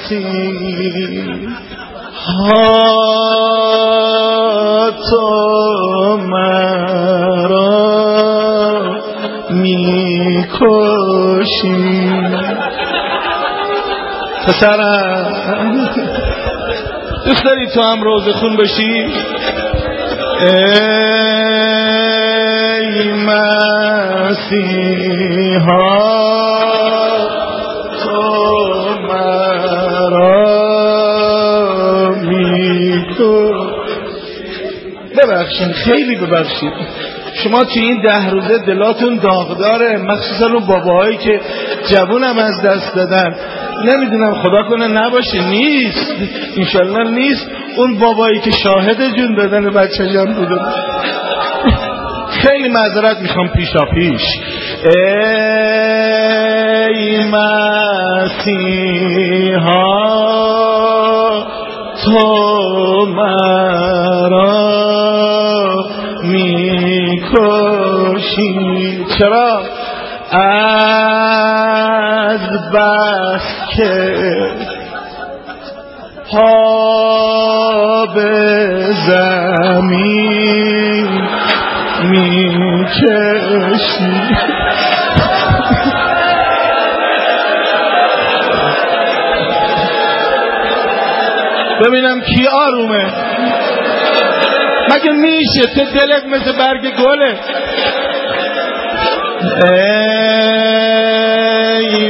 مسیحا تو مرا میکشی. پسرم دوست داری تو هم روزه خون بشی؟ ای مسیحا تو مرا میکشی. ببخشید، خیلی ببخشید، شما توی این 10 روزه دلاتون داغداره، مخصوصا اون باباهایی که جوونم از دست دادن. نمیدونم خدا کنه نباشه، نیست انشالله نیست، اون بابایی که شاهد جون دادن بچه جان بوده. خیلی معذرت میخوام پیشا پیش. ای مسیحا تو مرا میکشی. چرا؟ از بس که پا به زمین میکشی. ببینم کی آرومه. مگه میشه؟ تو دلت مثل برگ گله. ای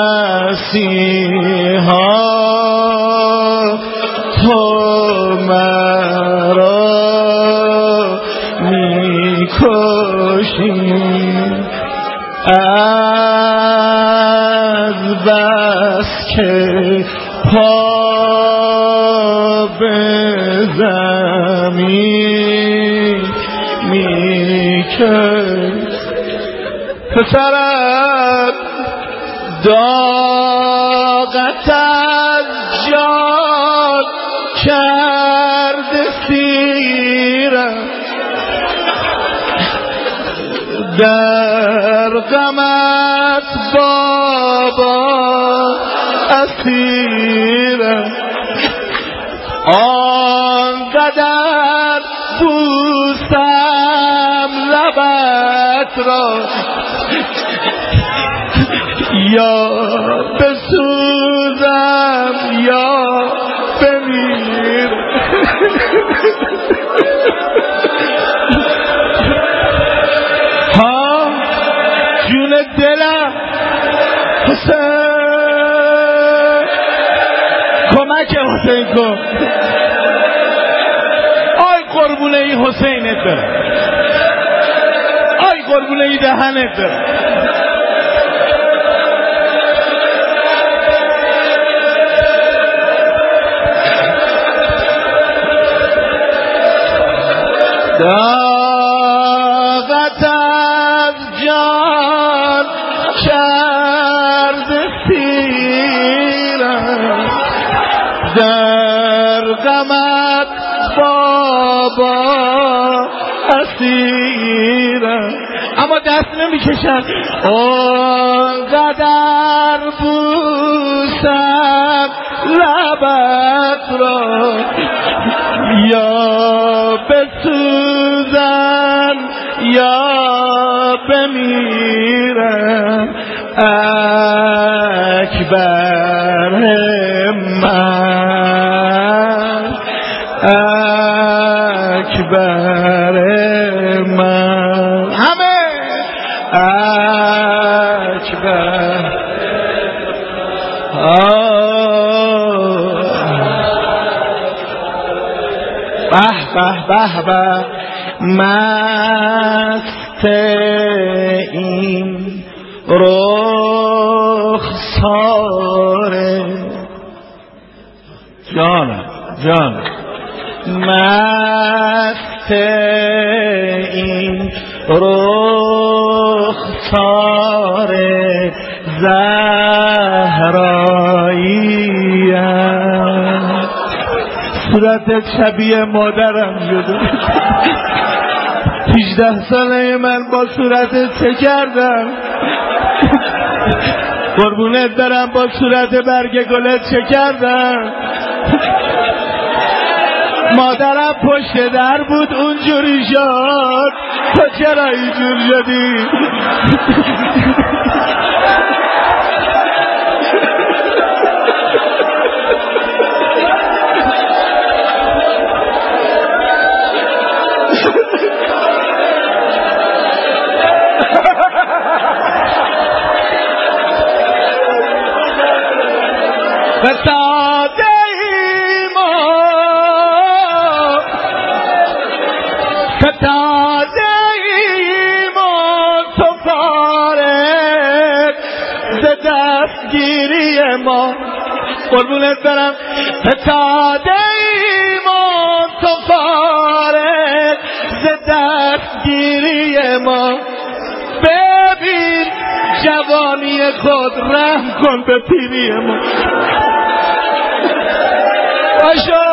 مسیحا تو مرا میکشی. از بس که پا به زمین میکشی. پسرم داغت از جان کرده سیرم، در غمت بابا اسیرم. آنقدر بوسم لبت را یا بسوزم یا بمیر. ها جون دلم حسین، کمک حسین کن. آی قربونه ای حسینت برم، آی قربونه ای دهنت برم. داغت از جان کرده سیرم، در غمت بابا اسیرم. اما دست نمیکشم. آنقدر بوسم لبت را یا بسوزن یا بمیرم. اکبر من، اکبر من، همه اکبر. به به به به، مست این رخسار جانم جانم، مست این رخسار زهراییم. صورتت شبیه مادرم شده. 18 ساله من با صورتت چه کردم؟ قربونت برم با صورت برگ گلت چه کردم. مادرم پشت در بود اونجوری شد، تو چرا اینجور شدی؟ فتاده ایمان تو فارغ ز دستگیری ما. قربونت برم. فتاده ایمان تو فارغ ز دستگیری ما. ببین جوانی خود رحم کن به پیری ما. باشو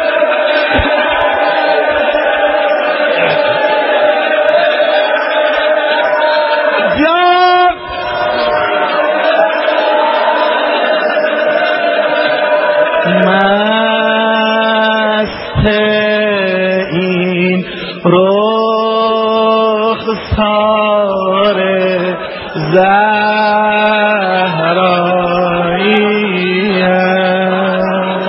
مست این رخسار زهراییم.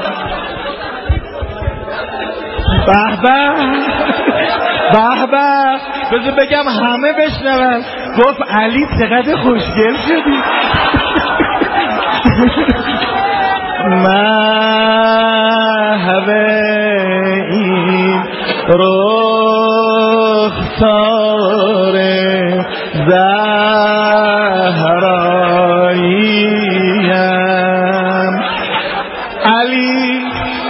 به به به به. بذار بگم همه بشنون. گفت علی چقدر خوشگل شدی. محو این رخسار زهراییم. علی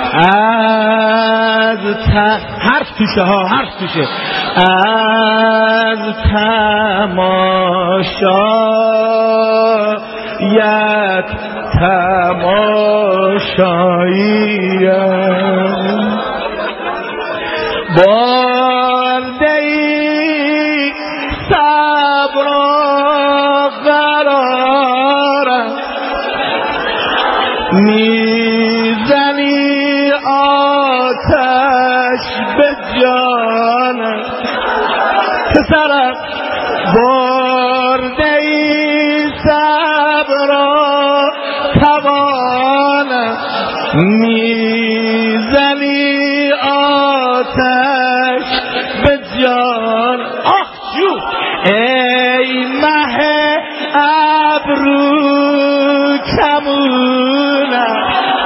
از حرف توشه ها، حرف توشه. از تماشایت تماشاییم. باردهی صبر و قرارم، میزنی آتش به جانم. پسرم باردهی صبر و توانم، میزنی آتش به جان. آه جو ای مه ابرو کمونم.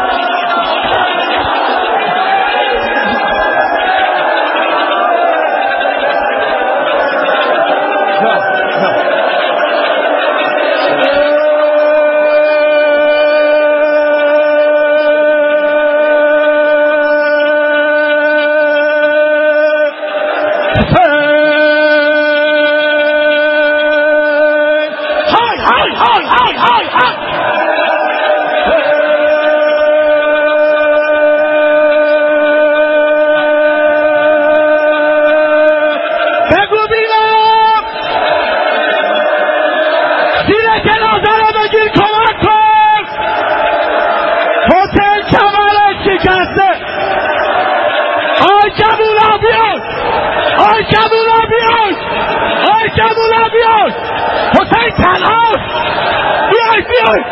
حسین تنهاست. بیای بیای.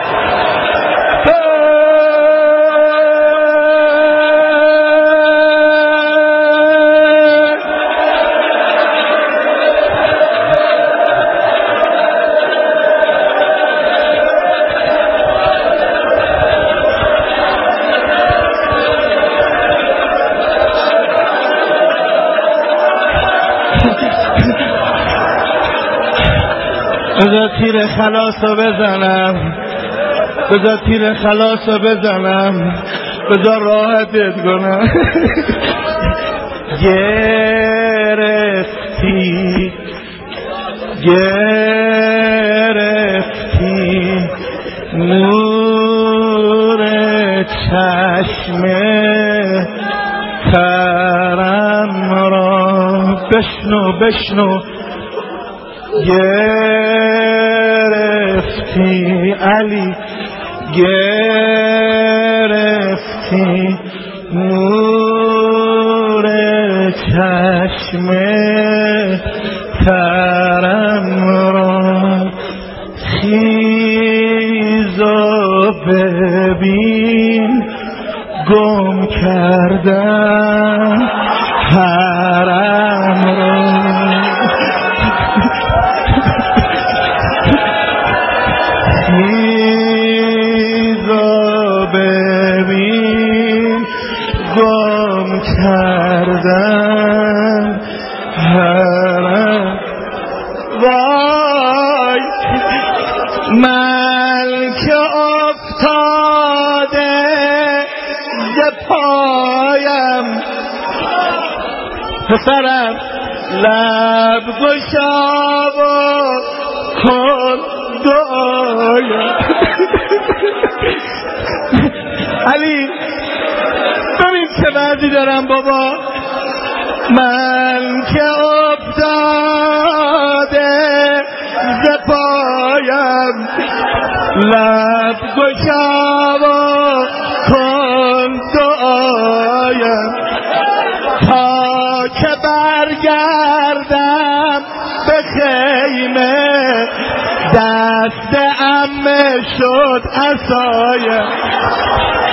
بذار تیر خلاصو بزنم، بذار تیر خلاصو بزنم، بذار راحتت کنم. گرفتی گرفتی نور چشم ترم را. بشنو بشنو. گرفتی گرفتی علی گرفتی نور چشم ترم را خیز و ببین گم کردم حرم را خیز و ببین گم کردم حرم وای ملک افتاده ز پایم پسرم لب گشا و کن دعایم علی ببین چه وضعی دارم بابا من که افتاده ز پایم لب گشا و کن دعایم تا که برگردم به خیمه دست عمه شد عصایم